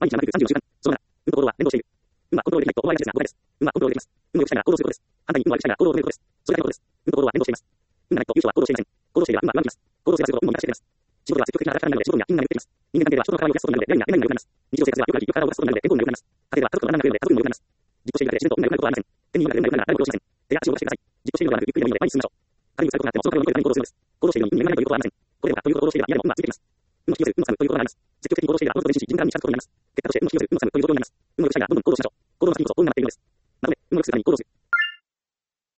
毎日734週間。その7、運と行動は連動している。運はコントロールできないと思われがちですが、誤解です。運はコントロールできます。運を良くしたいなら行動することです。反対に運を悪くしたいなら行動を止めることです。それだけのことです。運と行動は連動しています。運がないと優勝は行動していません。行動していれば運は上向きます。行動すれば仕事を運も満たしてくれます。仕事では積極的な働き方なので仕事には因果が出ています。人間関係では人の体を動かすことなので病には病になるようになります。日常生活ではよくありよく体を動かすことなので健康にも良くなります。家庭では家族と学んだようで家族にも良くなります。実行しているだけで自然と運が良くなることはありません。手に運が良くなるなら誰も行動しません。手や足を動かしてください。実行しているのではなくゆっくりでもいいので前に進みましょう。仮にされることがあってもその体を動かすために行動するのです。行動しているのに運がないということはありません。これでもかということを行動していれば嫌でも運はついてきます。運を引き寄せる、運を掴むということがあります。積極的に行動していれば運と前進し、自分からに近づくことになります。結果として運を引き寄せる、運を掴むという状況になります。運を良くしたいならどんどん行動しましょう。行動の先にこそ運が待っているのです。なので、運を良くするために行動する。